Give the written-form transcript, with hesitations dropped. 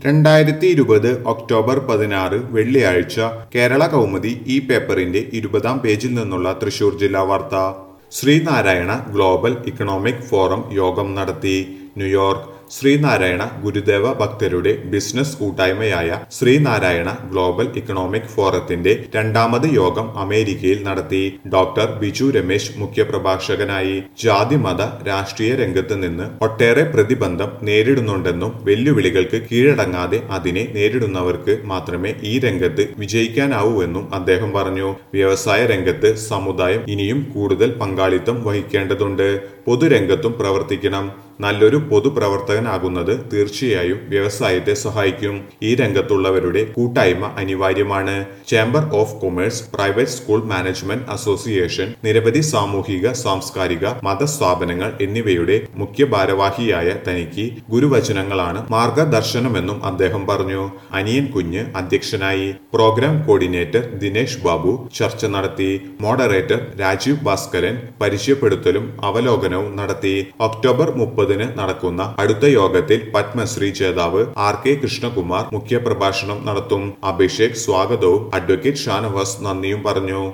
2020 October 16 വെള്ളിയാഴ്ച കേരള കൗമുദി ഈ പേപ്പറിന്റെ 20-ാം പേജിൽ നിന്നുള്ള തൃശൂർ ജില്ലാ വാർത്ത. ശ്രീനാരായണ ഗ്ലോബൽ ഇക്കണോമിക് ഫോറം യോഗം നടത്തി. ന്യൂയോർക്ക്. ശ്രീനാരായണ ഗുരുദേവ ഭക്തരുടെ ബിസിനസ് കൂട്ടായ്മയായ ശ്രീനാരായണ ഗ്ലോബൽ ഇക്കണോമിക് ഫോറത്തിന്റെ രണ്ടാമത് യോഗം അമേരിക്കയിൽ നടത്തി. ഡോക്ടർ ബിജു രമേശ് മുഖ്യപ്രഭാഷകനായി. ജാതി മത രാഷ്ട്രീയ രംഗത്ത് നിന്ന് ഒട്ടേറെ പ്രതിബന്ധം നേരിടുന്നുണ്ടെന്നും വെല്ലുവിളികൾക്ക് കീഴടങ്ങാതെ അതിനെ നേരിടുന്നവർക്ക് മാത്രമേ ഈ രംഗത്ത് വിജയിക്കാനാവൂവെന്നും അദ്ദേഹം പറഞ്ഞു. വ്യവസായ രംഗത്ത് സമുദായം ഇനിയും കൂടുതൽ പങ്കാളിത്തം വഹിക്കേണ്ടതുണ്ട്. പൊതുരംഗത്തും പ്രവർത്തിക്കണം. നല്ലൊരു പൊതുപ്രവർത്തകനാകുന്നത് തീർച്ചയായും വ്യവസായത്തെ സഹായിക്കും. ഈ രംഗത്തുള്ളവരുടെ കൂട്ടായ്മ അനിവാര്യമാണ്. Chamber of commerce, private school management association, നിരവധി സാമൂഹിക സാംസ്കാരിക മതസ്ഥാപനങ്ങൾ എന്നിവയുടെ മുഖ്യ ഭാരവാഹിയായ തനിക്ക് ഗുരുവചനങ്ങളാണ് മാർഗദർശനമെന്നും അദ്ദേഹം പറഞ്ഞു. അനിയൻ കുഞ്ഞ് അധ്യക്ഷനായി. പ്രോഗ്രാം കോർഡിനേറ്റർ ദിനേശ് ബാബു ചർച്ച നടത്തി. മോഡറേറ്റർ രാജീവ് ഭാസ്കരൻ പരിചയപ്പെടുത്തലും അവലോകനവും നടത്തി. ഒക്ടോബർ 30 നടക്കുന്ന അടുത്ത യോഗത്തിൽ പത്മശ്രീ ജേതാവ് RK കൃഷ്ണകുമാർ മുഖ്യപ്രഭാഷണം നടത്തും. അഭിഷേക് സ്വാഗതവും അഡ്വക്കേറ്റ് ഷാനവാസ് നന്ദിയും പറഞ്ഞു.